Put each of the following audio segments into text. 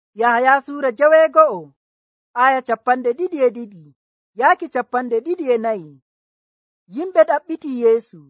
Yahaya Sura 12 aya 22 yaaki 24. Yimɓe ɗaɓɓiti Yeesu.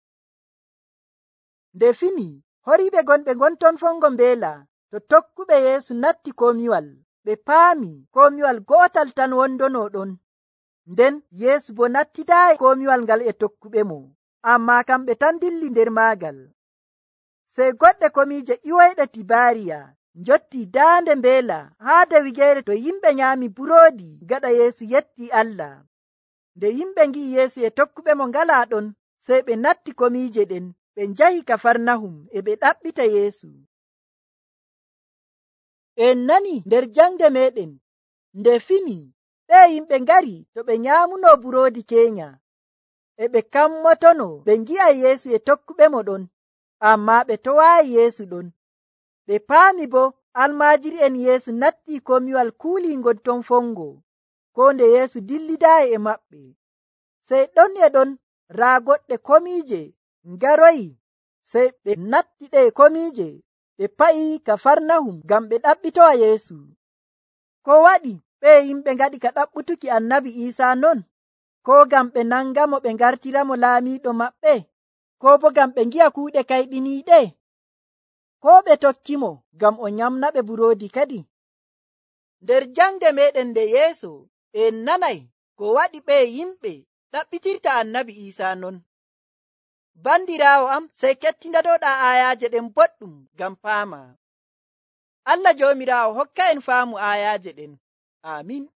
Nde fini horiɓe gonɓe gonton fongo mbeela to tokkuɓe Yeesu natti komiwal. Ɓe paami komiwal go'otal tan wondono ɗon. Nden Yeesu bo nattidaayi komiwal ngal e tokkuɓe mo, amma kamɓe tan dilli nder maagal. Sey goɗɗe komije iwoyɗe Tibaariya njotti daande mbeela haa dow wigeere to yimɓe nyaami buroodi gaɗa Yeesu yetti Allah. Nde yimɓe ngi'i Yeesu e tokkuɓe mo ngalaa ɗon, sey ɓe natti komije ɗen ɓe njahi Kafarnahum e ɓe ɗaɓɓita Yeesu. En nani nder jangde meɗen nde fini ɓe yimɓe ngari to ɓe nyaamuno buroodi keenya e ɓe kammotono ɓe ngi'a Yeesu e tokkuɓe mo ɗon, amma ɓe towaayi Yeesu ɗon. Ɓe paami bo almaajiri'en Yeesu natti komiwal kuulingon ton fongo, ko nde Yeesu dillidaayi e maɓɓe. Sey ɗon e ɗon raa goɗɗe komije ngaroyi, sey ɓe natti ɗe komije ɓe pa'i Kafarnahum ngam ɓe ɗaɓɓitowa Yeesu. Ko waɗi ɓe yimɓe ngaɗi ka ɗaɓɓutuki Annabi Iisaa non? Ko ngam ɓe nangamo ɓe ngartiramo laamiiɗo maɓɓe? Ko bo ngam ɓe ngi'a kuuɗe kayɗiniiɗe? Ko ɓe tokkimo ngam o nyamnaɓe buroodi kadi? Nder jangde meɗen nde yeeso en nanay ko waɗi ɓe yimɓe ɗaɓɓitirta Annabi Iisaa non. Bandiraawo am, sey kettindaɗoɗa ayaje ɗen boɗɗum ngam paama. Allah Joomiraawo hokka en faamu ayaje ɗen. Amin.